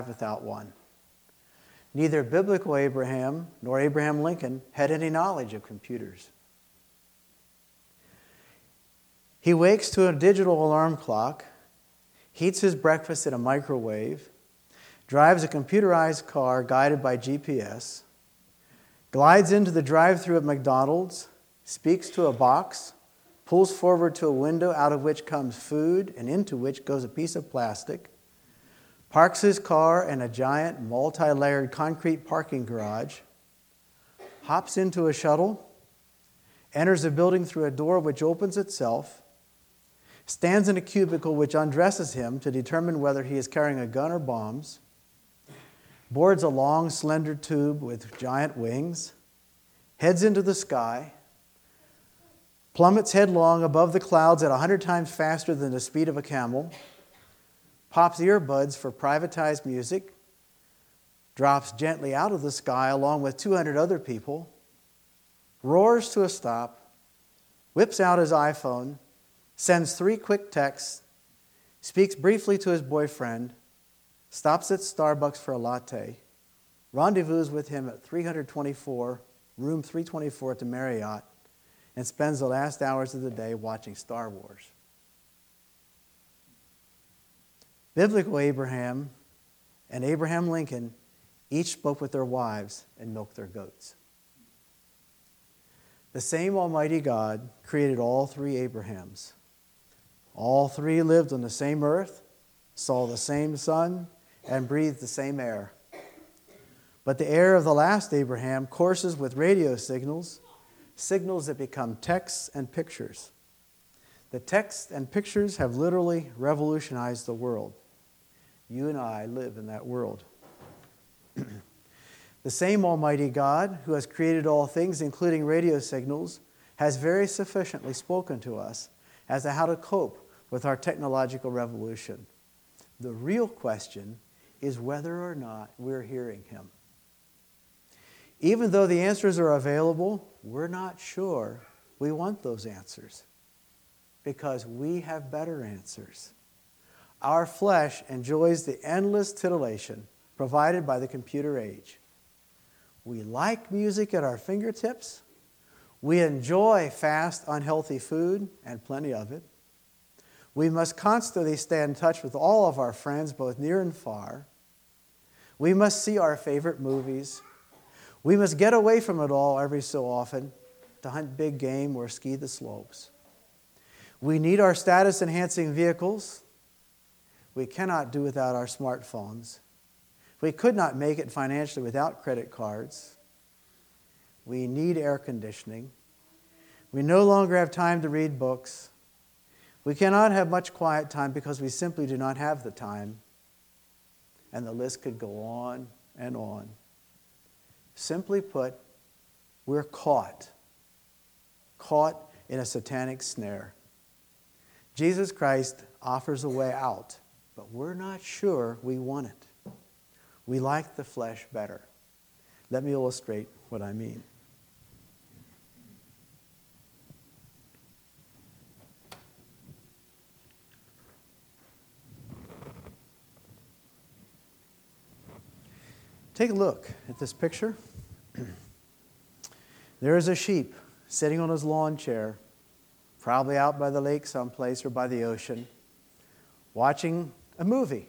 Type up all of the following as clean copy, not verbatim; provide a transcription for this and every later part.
without one. Neither biblical Abraham nor Abraham Lincoln had any knowledge of computers. He wakes to a digital alarm clock, heats his breakfast in a microwave, drives a computerized car guided by GPS, glides into the drive-thru at McDonald's, speaks to a box, pulls forward to a window out of which comes food and into which goes a piece of plastic, parks his car in a giant multi-layered concrete parking garage, hops into a shuttle, enters a building through a door which opens itself, stands in a cubicle which undresses him to determine whether he is carrying a gun or bombs, boards a long, slender tube with giant wings, heads into the sky, plummets headlong above the clouds at 100 times faster than the speed of a camel, pops earbuds for privatized music, drops gently out of the sky along with 200 other people, roars to a stop, whips out his iPhone, sends 3 quick texts, speaks briefly to his boyfriend, stops at Starbucks for a latte, rendezvous with him at room 324 at the Marriott, and spends the last hours of the day watching Star Wars. Biblical Abraham and Abraham Lincoln each spoke with their wives and milked their goats. The same Almighty God created all 3 Abrahams. All 3 lived on the same earth, saw the same sun, and breathed the same air. But the air of the last Abraham courses with radio signals that become texts and pictures. The texts and pictures have literally revolutionized the world. You and I live in that world. The same Almighty God who has created all things, including radio signals, has very sufficiently spoken to us as to how to cope with our technological revolution. The real question is whether or not we're hearing him. Even though the answers are available, we're not sure we want those answers because we have better answers. Our flesh enjoys the endless titillation provided by the computer age. We like music at our fingertips. We enjoy fast, unhealthy food, and plenty of it. We must constantly stay in touch with all of our friends, both near and far. We must see our favorite movies. We must get away from it all every so often to hunt big game or ski the slopes. We need our status-enhancing vehicles. We cannot do without our smartphones. We could not make it financially without credit cards. We need air conditioning. We no longer have time to read books. We cannot have much quiet time because we simply do not have the time. And the list could go on and on. Simply put, we're caught in a satanic snare. Jesus Christ offers a way out, but we're not sure we want it. We like the flesh better. Let me illustrate what I mean. Take a look at this picture. There is a sheep sitting on his lawn chair, probably out by the lake someplace or by the ocean, watching a movie.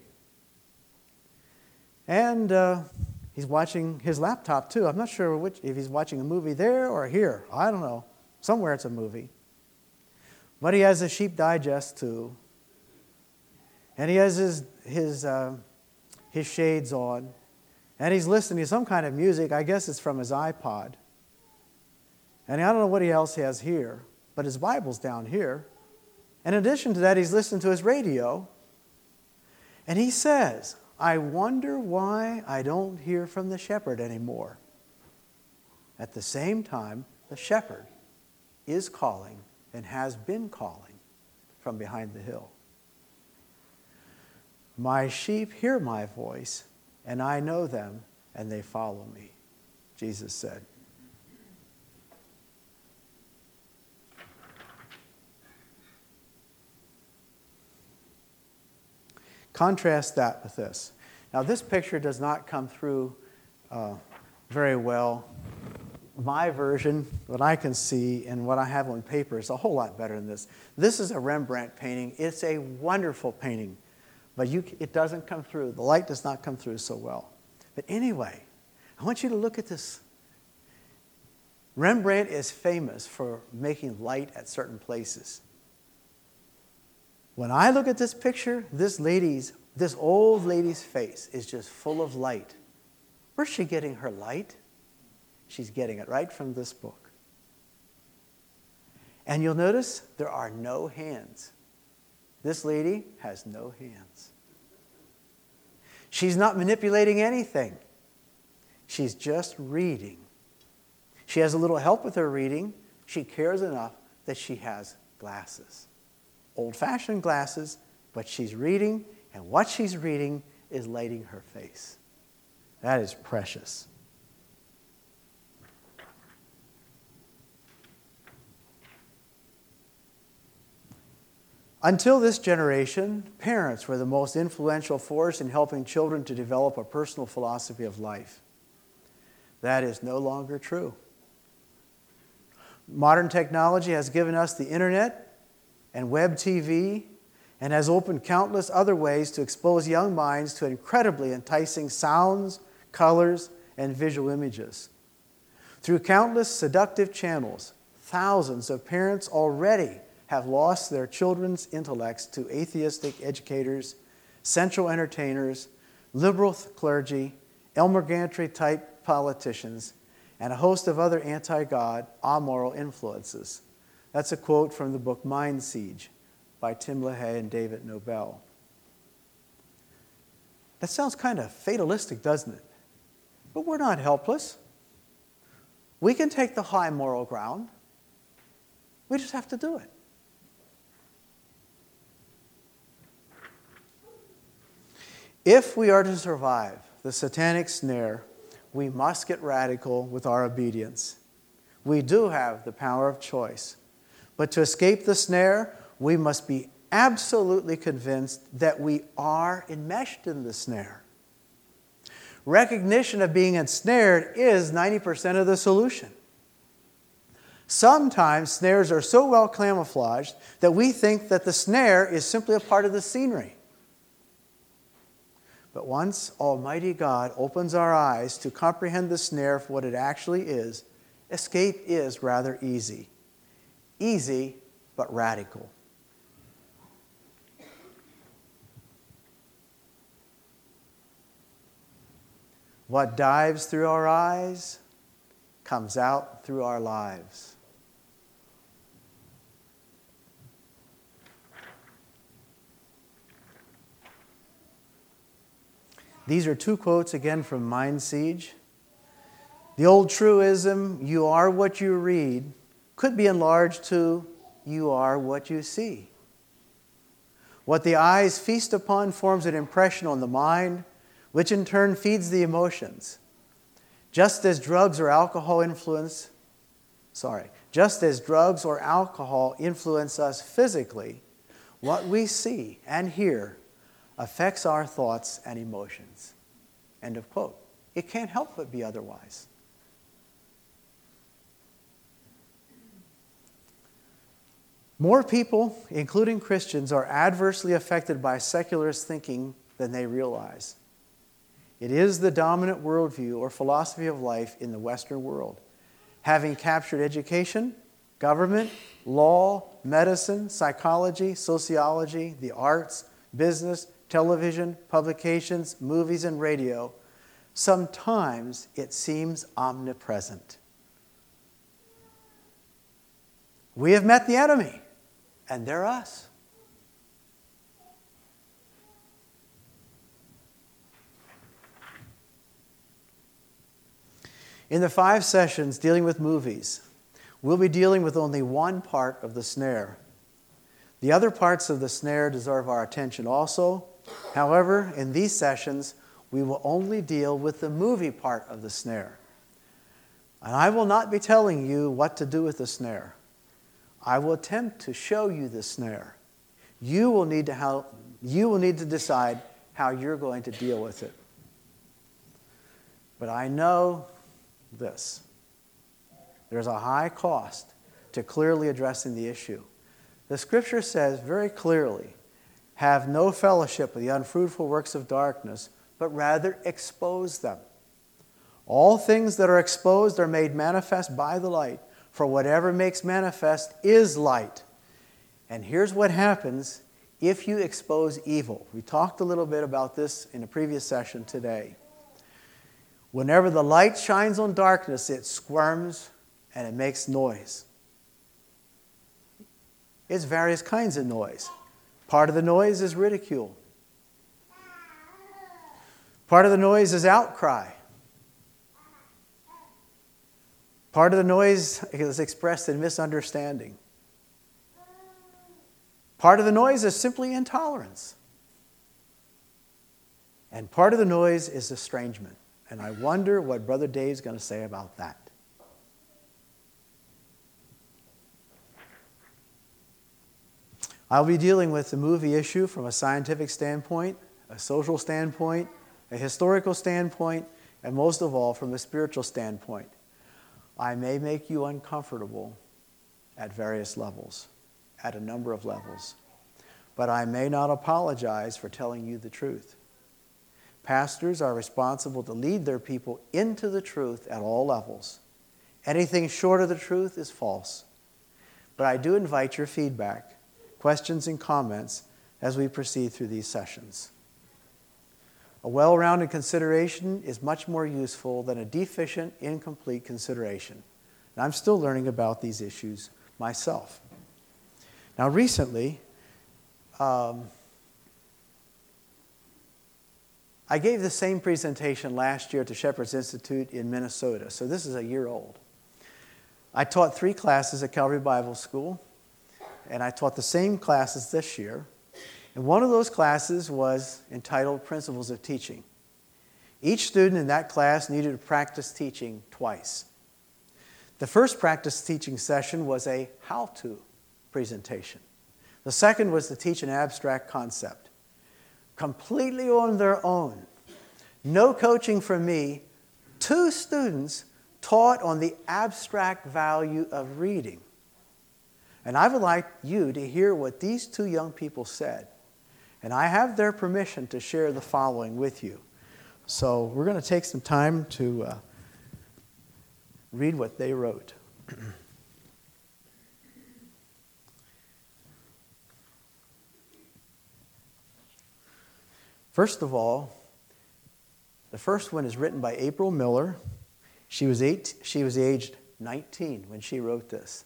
And he's watching his laptop too. I'm not sure if he's watching a movie there or here. I don't know. Somewhere it's a movie. But he has a Sheep Digest too. And he has his shades on. And he's listening to some kind of music. I guess it's from his iPod. And I don't know what else he has here, but his Bible's down here. And in addition to that, he's listening to his radio. And he says, I wonder why I don't hear from the shepherd anymore. At the same time, the shepherd is calling and has been calling from behind the hill. My sheep hear my voice, and I know them, and they follow me, Jesus said. Contrast that with this. Now, this picture does not come through very well. My version, what I can see and what I have on paper is a whole lot better than this. This is a Rembrandt painting. It's a wonderful painting, but it doesn't come through. The light does not come through so well. But anyway, I want you to look at this. Rembrandt is famous for making light at certain places. When I look at this picture, this old lady's face is just full of light. Where's she getting her light? She's getting it right from this book. And you'll notice there are no hands. This lady has no hands. She's not manipulating anything. She's just reading. She has a little help with her reading. She cares enough that she has glasses. Old-fashioned glasses, but she's reading, and what she's reading is lighting her face. That is precious. Until this generation, parents were the most influential force in helping children to develop a personal philosophy of life. That is no longer true. Modern technology has given us the internet and web TV and has opened countless other ways to expose young minds to incredibly enticing sounds, colors, and visual images. Through countless seductive channels, thousands of parents already have lost their children's intellects to atheistic educators, sensual entertainers, liberal clergy, Elmer Gantry-type politicians, and a host of other anti-God, amoral influences. That's a quote from the book Mind Siege by Tim LaHaye and David Nobel. That sounds kind of fatalistic, doesn't it? But we're not helpless. We can take the high moral ground. We just have to do it. If we are to survive the satanic snare, we must get radical with our obedience. We do have the power of choice. But to escape the snare, we must be absolutely convinced that we are enmeshed in the snare. Recognition of being ensnared is 90% of the solution. Sometimes snares are so well camouflaged that we think that the snare is simply a part of the scenery. But once Almighty God opens our eyes to comprehend the snare for what it actually is, escape is rather easy. Easy, but radical. What dives through our eyes comes out through our lives. These are two quotes again from Mind Siege. The old truism, "You are what you read," could be enlarged to, "You are what you see." What the eyes feast upon forms an impression on the mind, which in turn feeds the emotions. Just as drugs or alcohol influence us physically, what we see and hear affects our thoughts and emotions. End of quote. It can't help but be otherwise. More people, including Christians, are adversely affected by secularist thinking than they realize. It is the dominant worldview or philosophy of life in the Western world, having captured education, government, law, medicine, psychology, sociology, the arts, business, television, publications, movies, and radio. Sometimes it seems omnipresent. We have met the enemy, and they're us. In the 5 sessions dealing with movies, we'll be dealing with only one part of the snare. The other parts of the snare deserve our attention also. However, in these sessions, we will only deal with the movie part of the snare. And I will not be telling you what to do with the snare. I will attempt to show you the snare. You will need to decide how you're going to deal with it. But I know this. There's a high cost to clearly addressing the issue. The Scripture says very clearly, have no fellowship with the unfruitful works of darkness, but rather expose them. All things that are exposed are made manifest by the light, for whatever makes manifest is light. And here's what happens if you expose evil. We talked a little bit about this in a previous session today. Whenever the light shines on darkness, it squirms and it makes noise. It's various kinds of noise. Part of the noise is ridicule. Part of the noise is outcry. Part of the noise is expressed in misunderstanding. Part of the noise is simply intolerance. And part of the noise is estrangement. And I wonder what Brother Dave's going to say about that. I'll be dealing with the movie issue from a scientific standpoint, a social standpoint, a historical standpoint, and most of all, from a spiritual standpoint. I may make you uncomfortable at various levels, at a number of levels, but I may not apologize for telling you the truth. Pastors are responsible to lead their people into the truth at all levels. Anything short of the truth is false. But I do invite your feedback, questions, and comments as we proceed through these sessions. A well-rounded consideration is much more useful than a deficient, incomplete consideration. And I'm still learning about these issues myself. Now, recently, I gave the same presentation last year at the Shepherd's Institute in Minnesota, so this is a year old. I taught 3 classes at Calvary Bible School, and I taught the same classes this year. And one of those classes was entitled Principles of Teaching. Each student in that class needed to practice teaching twice. The first practice teaching session was a how-to presentation. The second was to teach an abstract concept. Completely on their own. No coaching from me. 2 students taught on the abstract value of reading. And I would like you to hear what these 2 young people said. And I have their permission to share the following with you. So we're going to take some time to read what they wrote. First of all, the first one is written by April Miller. She was aged 19 when she wrote this.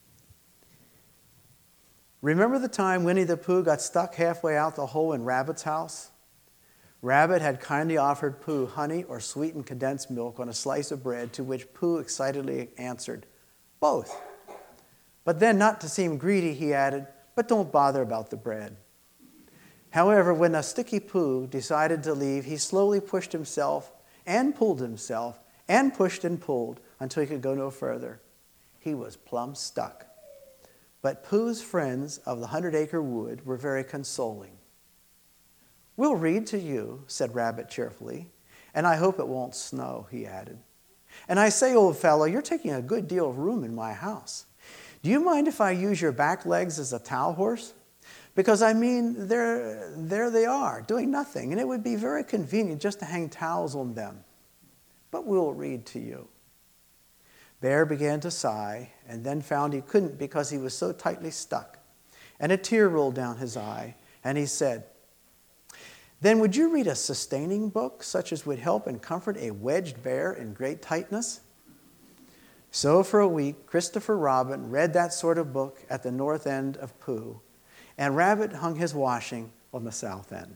Remember the time Winnie the Pooh got stuck halfway out the hole in Rabbit's house? Rabbit had kindly offered Pooh honey or sweetened condensed milk on a slice of bread, to which Pooh excitedly answered, "Both." But then, not to seem greedy, he added, "But don't bother about the bread." However, when a sticky Pooh decided to leave, he slowly pushed himself and pulled himself and pushed and pulled until he could go no further. He was plumb stuck. But Pooh's friends of the 100-acre wood were very consoling. "We'll read to you," said Rabbit cheerfully, "and I hope it won't snow," he added. "And I say, old fellow, you're taking a good deal of room in my house. Do you mind if I use your back legs as a towel horse? Because, I mean, there they are, doing nothing, and it would be very convenient just to hang towels on them. But we'll read to you." Bear began to sigh, and then found he couldn't because he was so tightly stuck. And a tear rolled down his eye, and he said, "Then would you read a sustaining book, such as would help and comfort a wedged bear in great tightness?" So for a week, Christopher Robin read that sort of book at the north end of Pooh, and Rabbit hung his washing on the south end.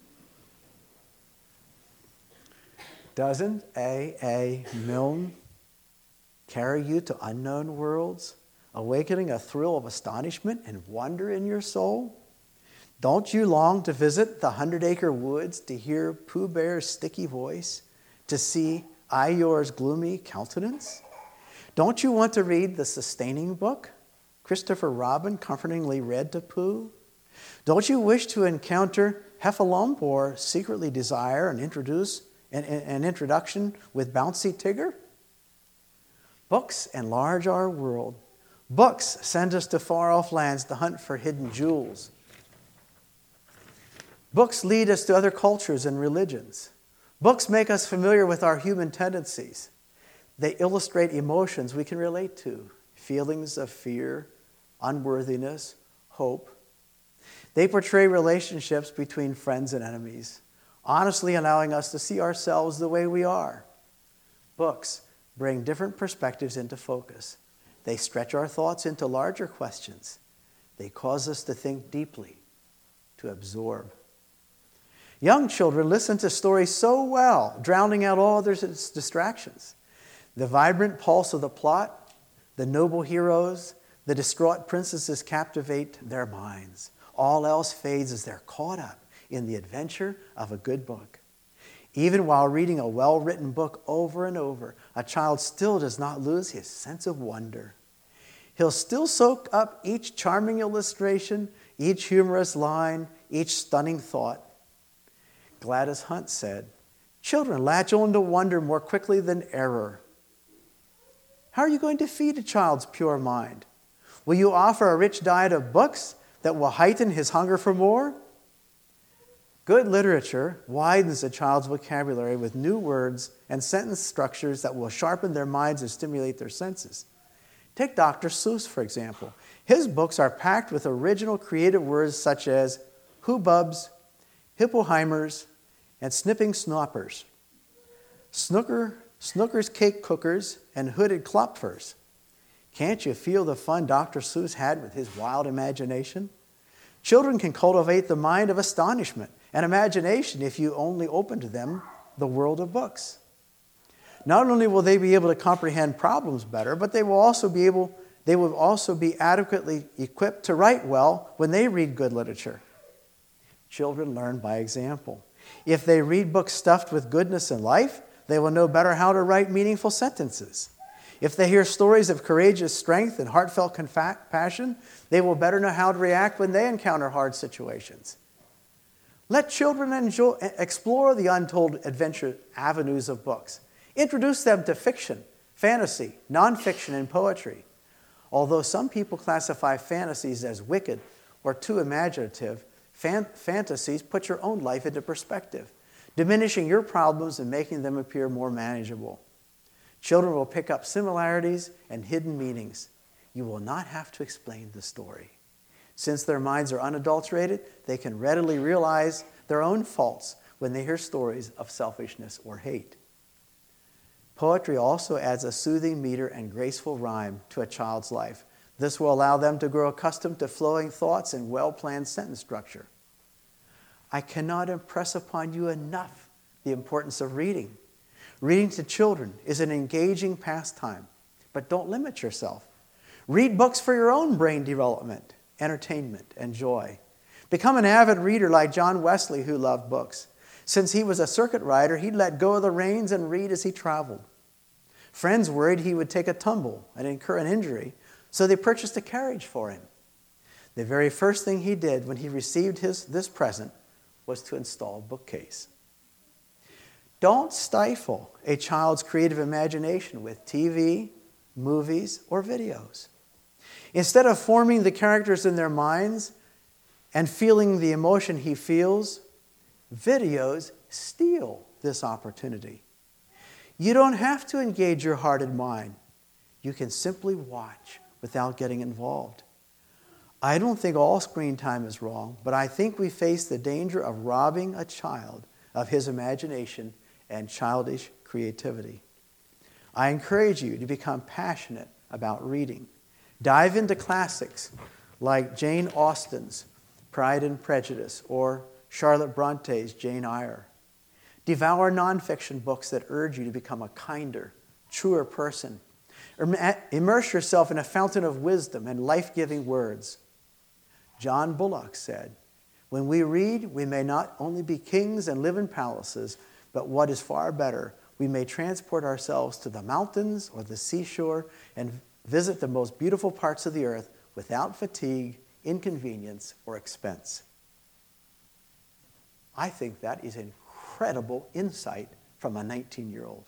Doesn't A. Milne carry you to unknown worlds, awakening a thrill of astonishment and wonder in your soul? Don't you long to visit the 100-acre woods, to hear Pooh Bear's sticky voice, to see Eeyore's gloomy countenance? Don't you want to read the sustaining book Christopher Robin comfortingly read to Pooh? Don't you wish to encounter Heffalump, or secretly desire and introduce an introduction with Bouncy Tigger? Books enlarge our world. Books send us to far-off lands to hunt for hidden jewels. Books lead us to other cultures and religions. Books make us familiar with our human tendencies. They illustrate emotions we can relate to, feelings of fear, unworthiness, hope. They portray relationships between friends and enemies, honestly allowing us to see ourselves the way we are. Books bring different perspectives into focus. They stretch our thoughts into larger questions. They cause us to think deeply, to absorb. Young children listen to stories so well, drowning out all other distractions. The vibrant pulse of the plot, the noble heroes, the distraught princesses captivate their minds. All else fades as they're caught up in the adventure of a good book. Even while reading a well-written book over and over, a child still does not lose his sense of wonder. He'll still soak up each charming illustration, each humorous line, each stunning thought. Gladys Hunt said, "Children latch on to wonder more quickly than error." How are you going to feed a child's pure mind? Will you offer a rich diet of books that will heighten his hunger for more? Good literature widens a child's vocabulary with new words and sentence structures that will sharpen their minds and stimulate their senses. Take Dr. Seuss, for example. His books are packed with original creative words such as hubbubs, hippoheimers, and snipping snoppers, Snooker's cake cookers, and hooded klopfers. Can't you feel the fun Dr. Seuss had with his wild imagination? Children can cultivate the mind of astonishment and imagination if you only open to them the world of books. Not only will they be able to comprehend problems better, but they will also be adequately equipped to write well when they read good literature. Children learn by example. If they read books stuffed with goodness and life, they will know better how to write meaningful sentences. If they hear stories of courageous strength and heartfelt compassion, they will better know how to react when they encounter hard situations. Let children explore the untold adventure avenues of books. Introduce them to fiction, fantasy, nonfiction, and poetry. Although some people classify fantasies as wicked or too imaginative, fantasies put your own life into perspective, diminishing your problems and making them appear more manageable. Children will pick up similarities and hidden meanings. You will not have to explain the story. Since their minds are unadulterated, they can readily realize their own faults when they hear stories of selfishness or hate. Poetry also adds a soothing meter and graceful rhyme to a child's life. This will allow them to grow accustomed to flowing thoughts and well-planned sentence structure. I cannot impress upon you enough the importance of reading. Reading to children is an engaging pastime, but don't limit yourself. Read books for your own brain development, entertainment, and joy. Become an avid reader like John Wesley, who loved books. Since he was a circuit rider, he'd let go of the reins and read as he traveled. Friends worried he would take a tumble and incur an injury, so they purchased a carriage for him. The very first thing he did when he received this present was to install a bookcase. Don't stifle a child's creative imagination with TV, movies, or videos. Instead of forming the characters in their minds and feeling the emotion he feels, videos steal this opportunity. You don't have to engage your heart and mind. You can simply watch without getting involved. I don't think all screen time is wrong, but I think we face the danger of robbing a child of his imagination and childish creativity. I encourage you to become passionate about reading. Dive into classics like Jane Austen's Pride and Prejudice or Charlotte Bronte's Jane Eyre. Devour nonfiction books that urge you to become a kinder, truer person. Immerse yourself in a fountain of wisdom and life-giving words. John Bullock said, "When we read, we may not only be kings and live in palaces, but what is far better, we may transport ourselves to the mountains or the seashore and visit the most beautiful parts of the earth without fatigue, inconvenience, or expense." I think that is incredible insight from a 19-year-old.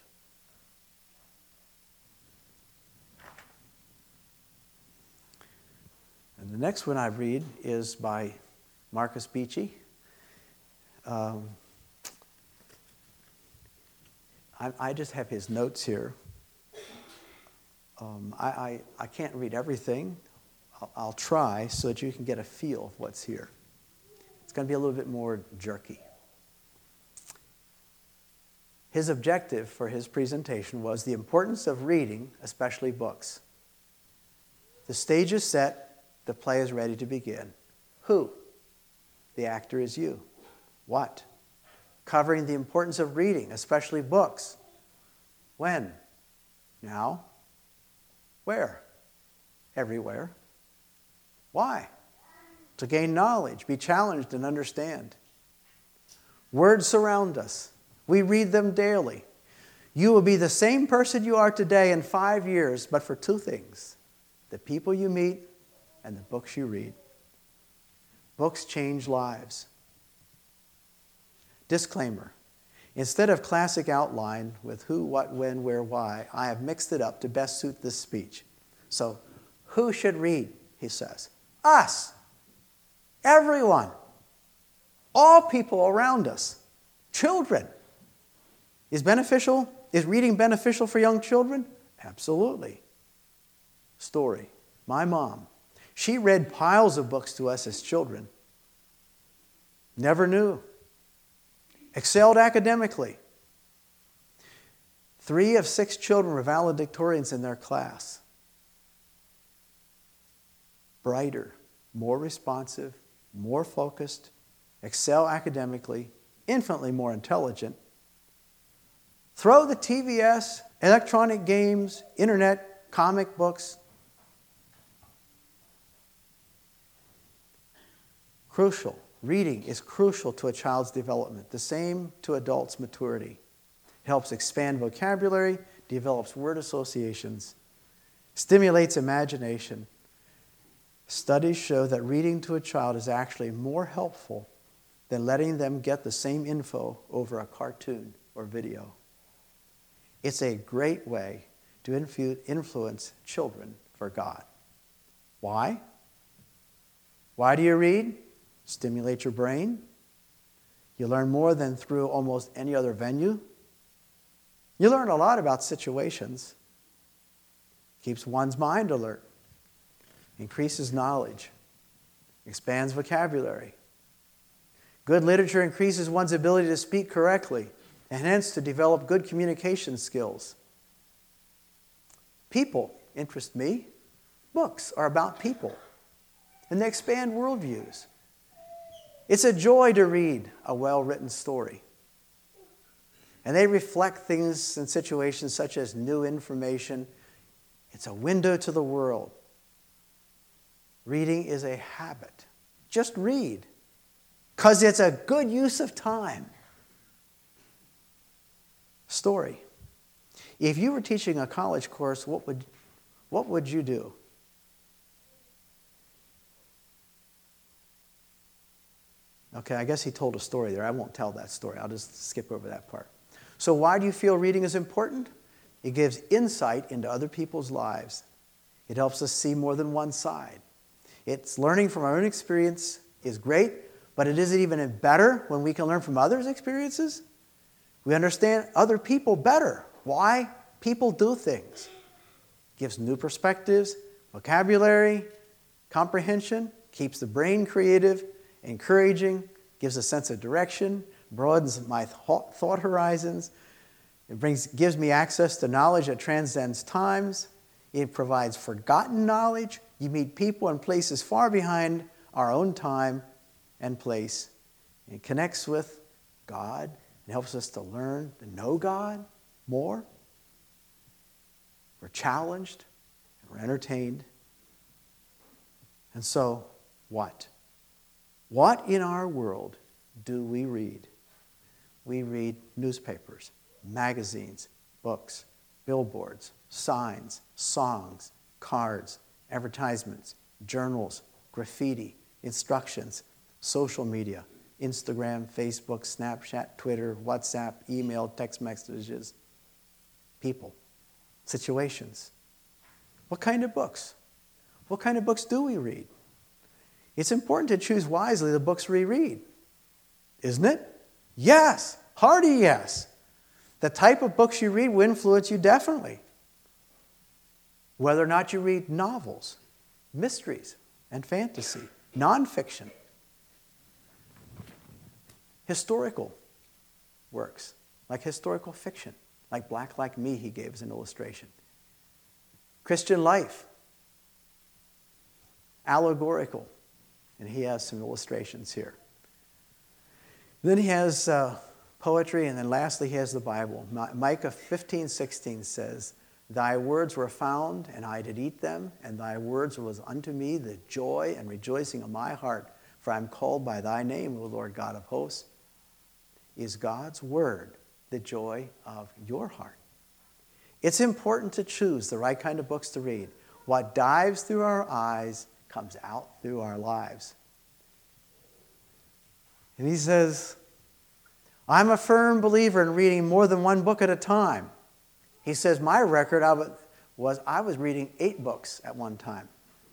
And the next one I read is by Marcus Beechey. I just have his notes here. I can't read everything. I'll try so that you can get a feel of what's here. It's going to be a little bit more jerky. His objective for his presentation was the importance of reading, especially books. The stage is set. The play is ready to begin. Who? The actor is you. What? Covering the importance of reading, especially books. When? Now? Where? Everywhere. Why? To gain knowledge, be challenged, and understand. Words surround us. We read them daily. You will be the same person you are today in 5 years, but for two things: the people you meet and the books you read. Books change lives. Disclaimer. Instead of classic outline with who, what, when, where, why, I have mixed it up to best suit this speech. So, who should read, he says? Us. Everyone. All people around us. Children. Is reading beneficial for young children? Absolutely. Story. My mom. She read piles of books to us as children. Never knew. Excelled academically. 3 of 6 children were valedictorians in their class. Brighter, more responsive, more focused, excel academically, infinitely more intelligent. Throw the TVS, electronic games, internet, comic books. Crucial. Reading is crucial to a child's development, the same to adults' maturity. It helps expand vocabulary, develops word associations, stimulates imagination. Studies show that reading to a child is actually more helpful than letting them get the same info over a cartoon or video. It's a great way to influence children for God. Why? Why do you read? Stimulate your brain. You learn more than through almost any other venue. You learn a lot about situations. Keeps one's mind alert. Increases knowledge. Expands vocabulary. Good literature increases one's ability to speak correctly and hence to develop good communication skills. People interest me. Books are about people, and they expand worldviews. It's a joy to read a well-written story. And they reflect things and situations such as new information. It's a window to the world. Reading is a habit. Just read, because it's a good use of time. Story. If you were teaching a college course, what would you do? Okay, I guess he told a story there. I won't tell that story. I'll just skip over that part. So why do you feel reading is important? It gives insight into other people's lives. It helps us see more than one side. It's learning from our own experience is great, but it isn't even better when we can learn from others' experiences. We understand other people better. Why people do things. Gives new perspectives, vocabulary, comprehension, keeps the brain creative, encouraging, gives a sense of direction, broadens my thought horizons. It gives me access to knowledge that transcends times. It provides forgotten knowledge. You meet people and places far behind our own time and place. It connects with God and helps us to learn to know God more. We're challenged and we're entertained. And so, what? What in our world do we read? We read newspapers, magazines, books, billboards, signs, songs, cards, advertisements, journals, graffiti, instructions, social media, Instagram, Facebook, Snapchat, Twitter, WhatsApp, email, text messages, people, situations. What kind of books? What kind of books do we read? It's important to choose wisely the books we read, isn't it? Yes, hearty yes. The type of books you read will influence you definitely. Whether or not you read novels, mysteries, and fantasy, nonfiction, historical works, like historical fiction, like Black Like Me he gave as an illustration. Christian life, allegorical, and he has some illustrations here. Then he has poetry, and then lastly he has the Bible. Micah 15:16 says, "Thy words were found, and I did eat them, and thy words was unto me the joy and rejoicing of my heart, for I am called by thy name, O Lord God of hosts." Is God's word the joy of your heart? It's important to choose the right kind of books to read. What dives through our eyes comes out through our lives. And he says, I'm a firm believer in reading more than one book at a time. He says, my record of it was I was reading 8 books at one time.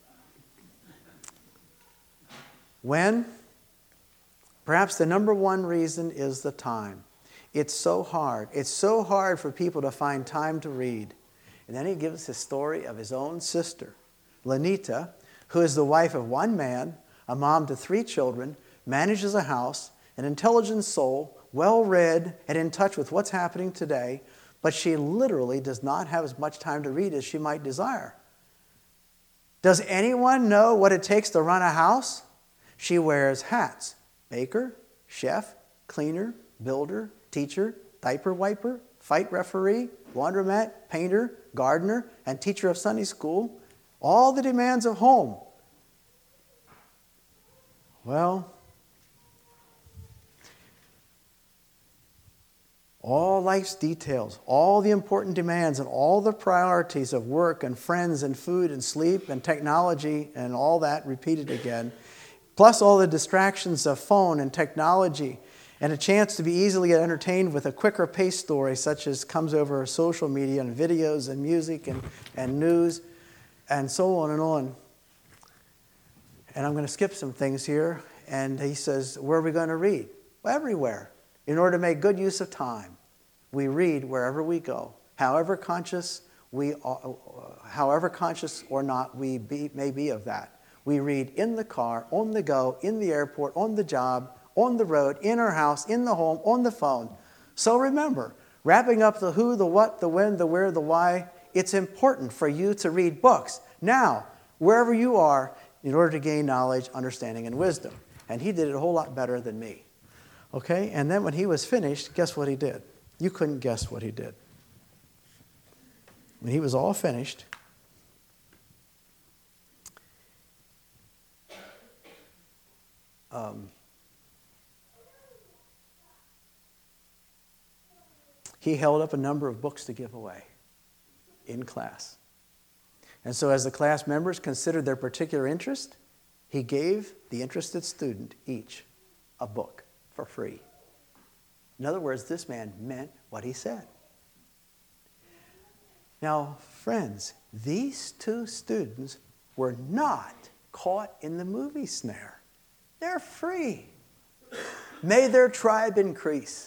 When? Perhaps the number one reason is the time. It's so hard. It's so hard for people to find time to read. And then he gives his story of his own sister, Lenita, who is the wife of one man, a mom to 3 children, manages a house, an intelligent soul, well-read, and in touch with what's happening today, but she literally does not have as much time to read as she might desire. Does anyone know what it takes to run a house? She wears hats: baker, chef, cleaner, builder, teacher, diaper wiper, fight referee, laundromat, painter, gardener, and teacher of Sunday school. All the demands of home. Well, all life's details, all the important demands and all the priorities of work and friends and food and sleep and technology and all that repeated again, plus all the distractions of phone and technology and a chance to be easily entertained with a quicker paced story such as comes over social media and videos and music and news and so on and on. And I'm going to skip some things here. And he says, where are we going to read? Well, everywhere. In order to make good use of time, we read wherever we go. However conscious or not we may be of that. We read in the car, on the go, in the airport, on the job, on the road, in our house, in the home, on the phone. So remember, wrapping up the who, the what, the when, the where, the why, it's important for you to read books now, wherever you are, in order to gain knowledge, understanding, and wisdom. And he did it a whole lot better than me. Okay? And then when he was finished, guess what he did? You couldn't guess what he did. When he was all finished, he held up a number of books to give away in class. And so as the class members considered their particular interest, he gave the interested student each a book for free. In other words, this man meant what he said. Now, friends, these 2 students were not caught in the movie snare. They're free. May their tribe increase.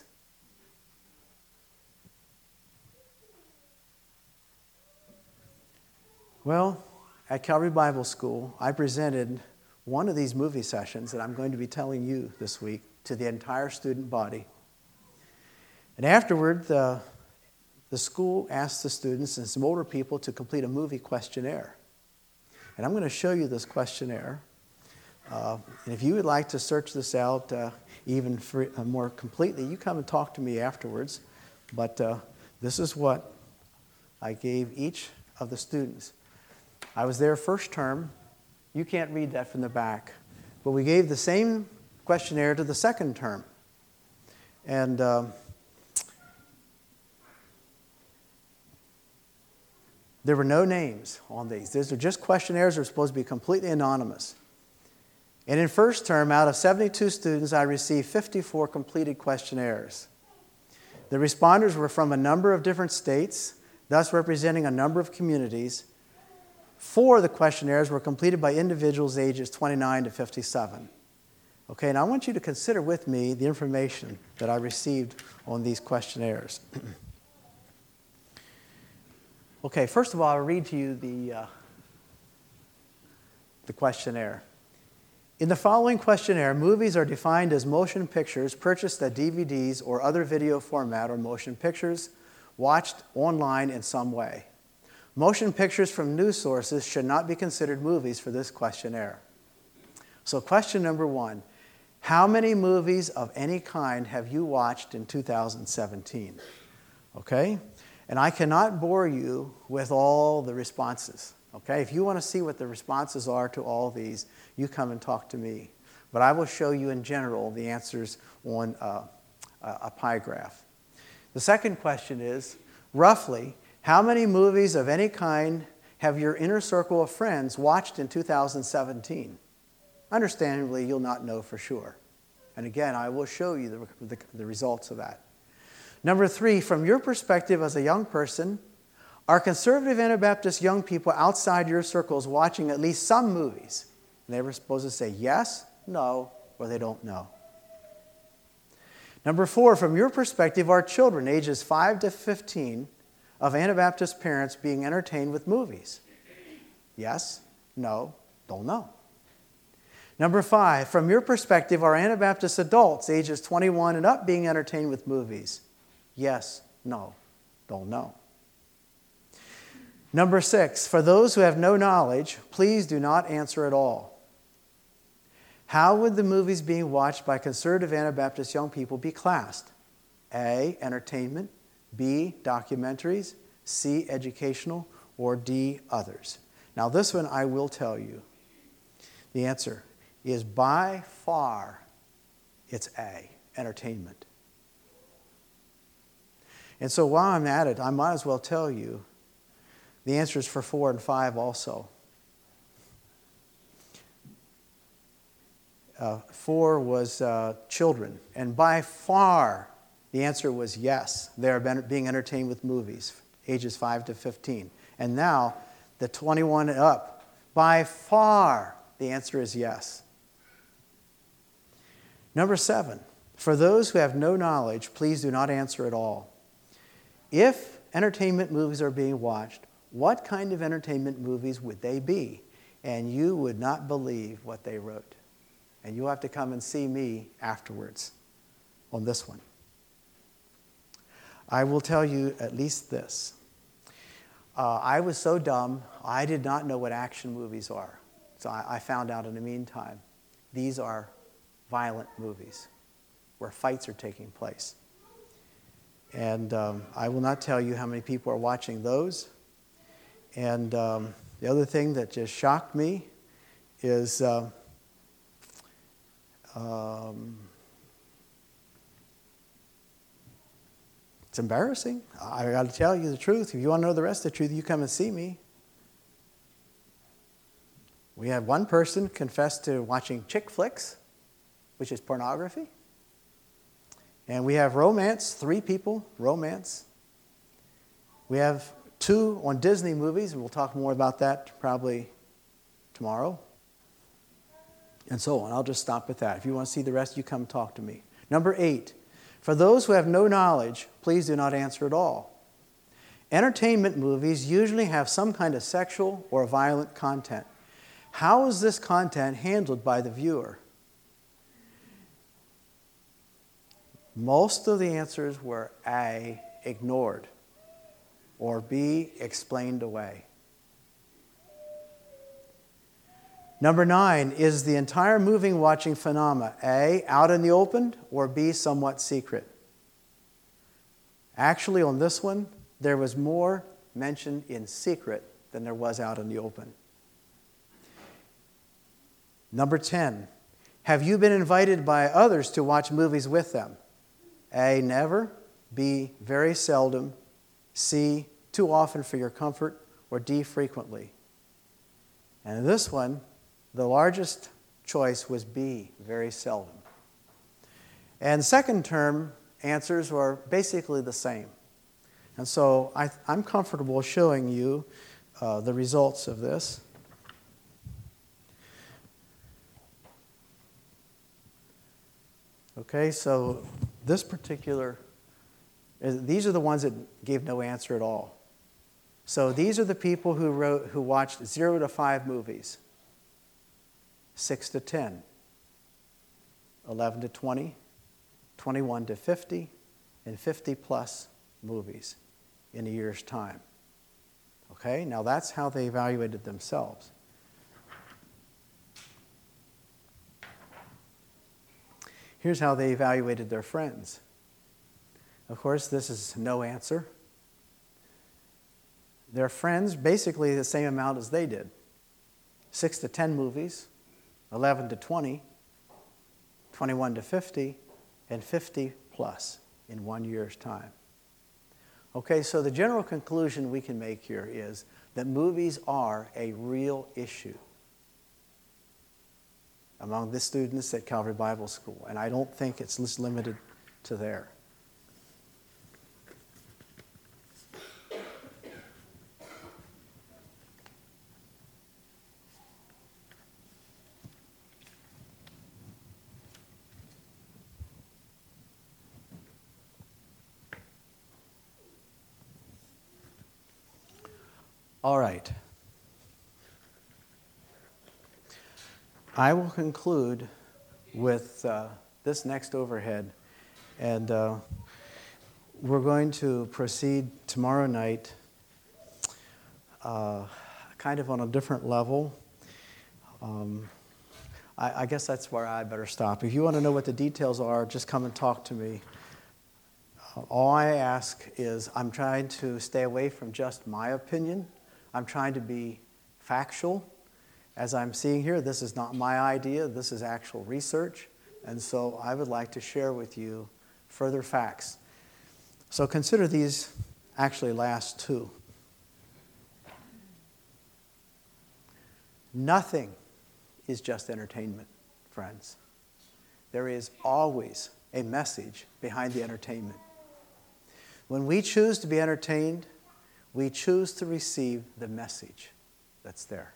Well, at Calvary Bible School, I presented one of these movie sessions that I'm going to be telling you this week to the entire student body. And afterward, the school asked the students and some older people to complete a movie questionnaire. And I'm going to show you this questionnaire. And if you would like to search this out even more completely, you come and talk to me afterwards. But this is what I gave each of the students. I was there first term. You can't read that from the back. But we gave the same questionnaire to the second term. And there were no names on these. These are just questionnaires that are supposed to be completely anonymous. And in first term, out of 72 students, I received 54 completed questionnaires. The responders were from a number of different states, thus representing a number of communities. 4 of the questionnaires were completed by individuals ages 29 to 57. Okay, and I want you to consider with me the information that I received on these questionnaires. Okay, first of all, I'll read to you the questionnaire. In the following questionnaire, movies are defined as motion pictures purchased at DVDs or other video format, or motion pictures watched online in some way. Motion pictures from news sources should not be considered movies for this questionnaire. So question number 1, how many movies of any kind have you watched in 2017? Okay? And I cannot bore you with all the responses. Okay? If you want to see what the responses are to all these, you come and talk to me. But I will show you in general the answers on a pie graph. The second question is, roughly, how many movies of any kind have your inner circle of friends watched in 2017? Understandably, you'll not know for sure. And again, I will show you the results of that. Number 3, from your perspective as a young person, are conservative Anabaptist young people outside your circles watching at least some movies? And they were supposed to say yes, no, or they don't know. Number 4, from your perspective, are children ages 5 to 15 of Anabaptist parents being entertained with movies? Yes, no, don't know. Number 5, from your perspective, are Anabaptist adults ages 21 and up being entertained with movies? Yes, no, don't know. Number 6, for those who have no knowledge, please do not answer at all. How would the movies being watched by conservative Anabaptist young people be classed? A, entertainment, B, documentaries, C, educational, or D, others? Now this one I will tell you. The answer is by far, it's A, entertainment. And so while I'm at it, I might as well tell you the answers for 4 and 5 also. 4 was children, and by far the answer was yes. They are being entertained with movies, ages 5 to 15. And now, the 21 and up, by far the answer is yes. Number 7, for those who have no knowledge, please do not answer at all. If entertainment movies are being watched, what kind of entertainment movies would they be? And you would not believe what they wrote. And you'll have to come and see me afterwards on this one. I will tell you at least this. I was so dumb, I did not know what action movies are. So I found out in the meantime. These are violent movies where fights are taking place. And I will not tell you how many people are watching those. And the other thing that just shocked me is it's embarrassing. I got to tell you the truth. If you want to know the rest of the truth, you come and see me. We had one person confess to watching chick flicks, which is pornography. And we have romance, 3 people, romance. We have 2 on Disney movies, and we'll talk more about that probably tomorrow. And so on. I'll just stop at that. If you want to see the rest, you come talk to me. Number 8, for those who have no knowledge, please do not answer at all. Entertainment movies usually have some kind of sexual or violent content. How is this content handled by the viewer? Most of the answers were A, ignored, or B, explained away. Number 9, is the entire moving watching phenomena A, out in the open, or B, somewhat secret? Actually, on this one, there was more mentioned in secret than there was out in the open. Number 10, have you been invited by others to watch movies with them? A, never, B, very seldom, C, too often for your comfort, or D, frequently. And in this one, the largest choice was B, very seldom. And second term answers were basically the same. And so I'm comfortable showing you the results of this. Okay, so this particular, these are the ones that gave no answer at all. So these are the people who watched 0 to 5 movies, 6 to 10, 11 to 20, 21 to 50, and 50 plus movies in a year's time. Okay, now that's how they evaluated themselves. Here's how they evaluated their friends. Of course, this is no answer. Their friends, basically the same amount as they did. 6 to 10 movies, 11 to 20, 21 to 50, and 50 plus in 1 year's time. Okay, so the general conclusion we can make here is that movies are a real issue among the students at Calvary Bible School, and I don't think it's just limited to there. All right. I will conclude with this next overhead, and we're going to proceed tomorrow night kind of on a different level. I guess that's where I better stop. If you want to know what the details are, just come and talk to me. All I ask is I'm trying to stay away from just my opinion. I'm trying to be factual. As I'm seeing here, this is not my idea. This is actual research. And so I would like to share with you further facts. So consider these actually last two. Nothing is just entertainment, friends. There is always a message behind the entertainment. When we choose to be entertained, we choose to receive the message that's there.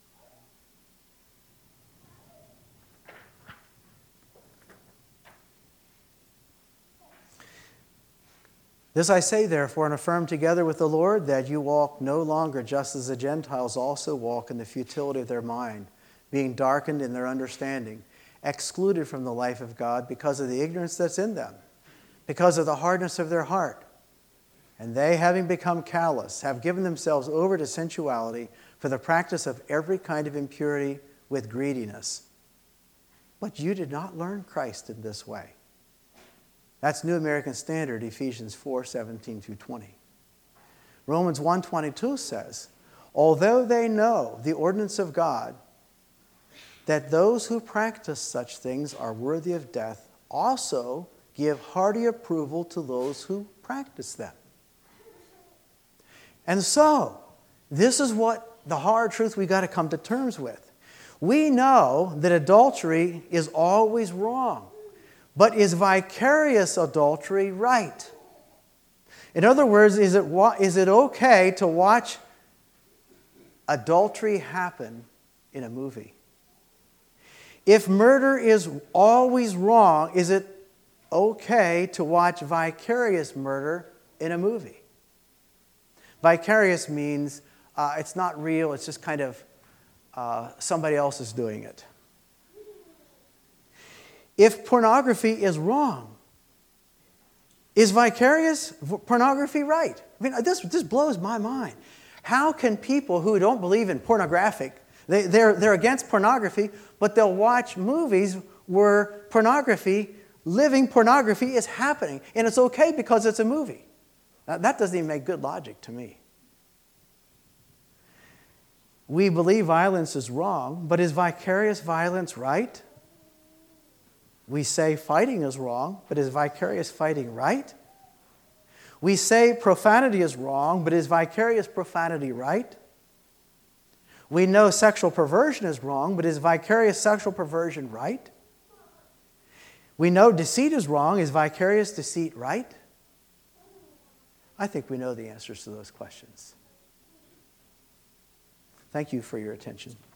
This I say, therefore, and affirm together with the Lord, that you walk no longer just as the Gentiles also walk in the futility of their mind, being darkened in their understanding, excluded from the life of God because of the ignorance that's in them, because of the hardness of their heart. And they, having become callous, have given themselves over to sensuality for the practice of every kind of impurity with greediness. But you did not learn Christ in this way. That's New American Standard, Ephesians 4:17-20. Romans 1:22 says, although they know the ordinance of God, that those who practice such things are worthy of death, also give hearty approval to those who practice them. And so, this is what the hard truth we got to come to terms with. We know that adultery is always wrong, but is vicarious adultery right? In other words, is it okay to watch adultery happen in a movie? If murder is always wrong, is it okay to watch vicarious murder in a movie? Vicarious means it's not real, it's just kind of somebody else is doing it. If pornography is wrong, is vicarious pornography right? I mean, this blows my mind. How can people who don't believe in pornographic, they're against pornography, but they'll watch movies where living pornography is happening, and it's okay because it's a movie? Now, that doesn't even make good logic to me. We believe violence is wrong, but is vicarious violence right? We say fighting is wrong, but is vicarious fighting right? We say profanity is wrong, but is vicarious profanity right? We know sexual perversion is wrong, but is vicarious sexual perversion right? We know deceit is wrong. Is vicarious deceit right? I think we know the answers to those questions. Thank you for your attention.